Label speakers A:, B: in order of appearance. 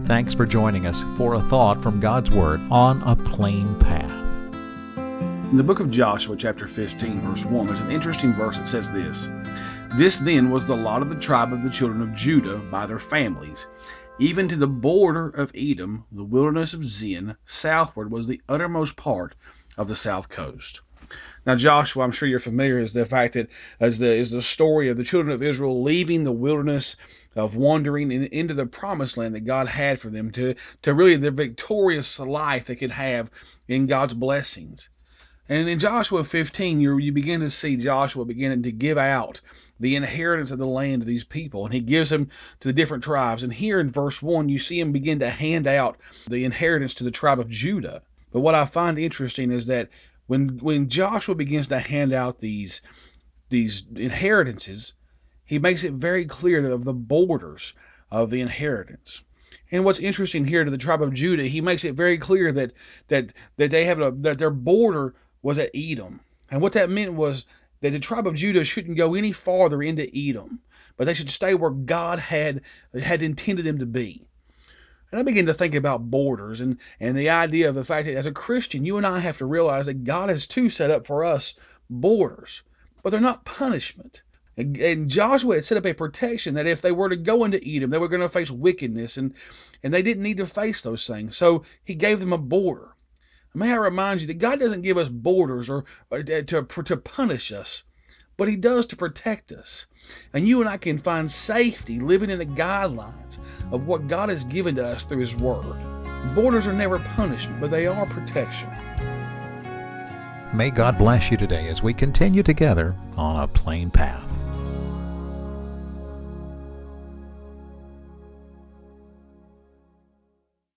A: Thanks for joining us for a thought from God's Word on a plain path.
B: In the book of Joshua, chapter 15, verse 1, there's an interesting verse that says this. This then was the lot of the tribe of the children of Judah by their families. Even to the border of Edom, the wilderness of Zin, southward was the uttermost part of the south coast. Now, Joshua, I'm sure you're familiar, is the fact that is the story of the children of Israel leaving the wilderness of wandering into the promised land that God had for them to really the victorious life they could have in God's blessings. And in Joshua 15, you begin to see Joshua beginning to give out the inheritance of the land to these people, and he gives them to the different tribes. And here in verse 1, you see him begin to hand out the inheritance to the tribe of Judah. But what I find interesting is that when Joshua begins to hand out these inheritances, he makes it very clear that of the borders of the inheritance. And what's interesting here to the tribe of Judah, he makes it very clear that they have that their border was at Edom. And what that meant was that the tribe of Judah shouldn't go any farther into Edom, but they should stay where God had intended them to be. And I begin to think about borders and the idea of the fact that as a Christian, you and I have to realize that God has too set up for us borders, but they're not punishment. And Joshua had set up a protection that if they were to go into Edom, they were going to face wickedness, and they didn't need to face those things. So he gave them a border. May I remind you that God doesn't give us borders or to punish us, but he does to protect us. And you and I can find safety living in the guidelines of what God has given to us through his word. Borders are never punishment, but they are protection.
A: May God bless you today as we continue together on a plain path.